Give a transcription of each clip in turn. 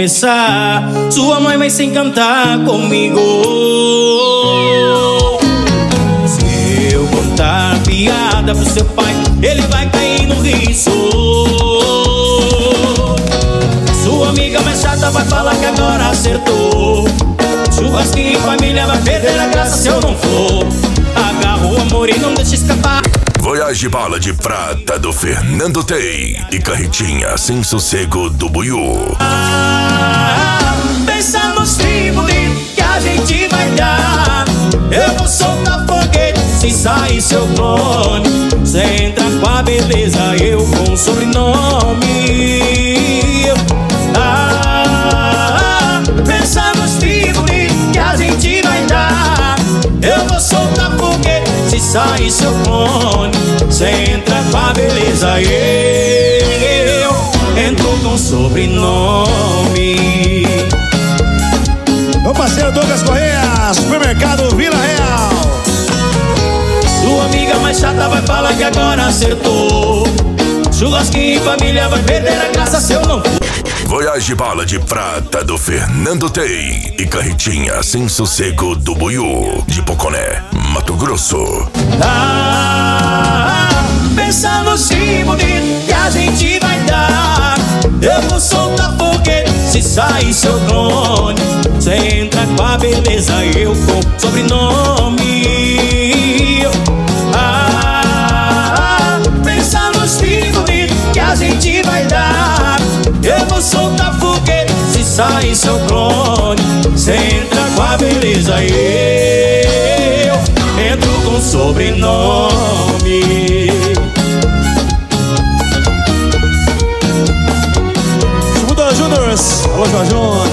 começar, sua mãe vai se encantar comigo. Se eu contar piada pro seu pai, ele vai cair no riso. Sua amiga mais chata vai falar que agora acertou. Churrasquinho em família vai perder a graça se eu não for. Agarra o amor e não deixa escapar. Voyage Bala de Prata do Fernando Tey e Carretinha Sem Sossego do Buiú. Pensa nos tribos que a gente vai dar. Eu vou soltar foguete se sair seu clone. Cê entra com a beleza, eu com o sobrenome. Pensa nos tribos que a gente vai dar. Eu vou soltar foguete se sair seu clone. Cê entra com a beleza, eu entro com sobrenome. Meu parceiro Douglas Correia, Supermercado Vila Real. Sua amiga mais chata vai falar que agora acertou. Churrasquinho em família vai perder a graça se eu não for. Voyage Bala de Prata do Fernando Tey e Carretinha Sem Sossego do Buiú, de Poconé, Mato Grosso. Pensa no símbolo que a gente vai dar. Eu vou soltar foguete se sair seu clone. Cê entra com a beleza, eu com sobrenome. Pensa no símbolo que a gente vai dar. Eu vou soltar foguete se sair seu clone. Cê entra com a beleza, eu entro com sobrenome. Segunda Júnior, alô Jorjona.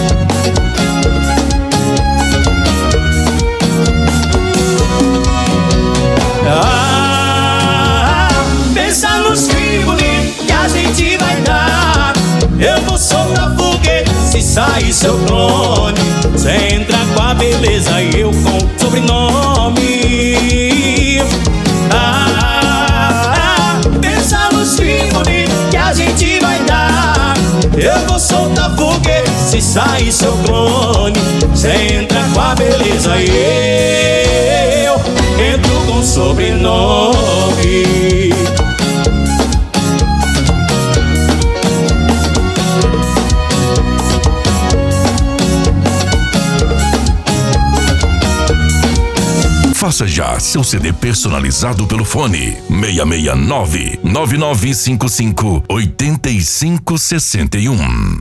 Pensa nos tribos que a gente vai dar. Eu vou soltar foguete se sair seu clone. Cê entra com a beleza e eu com sobrenome. Pensa nos tribos que a gente vai dar. Eu vou soltar foguete se sair seu clone. Cê entra com a beleza e eu entro com sobrenome. Faça já seu CD personalizado pelo fone 669-9955-8561.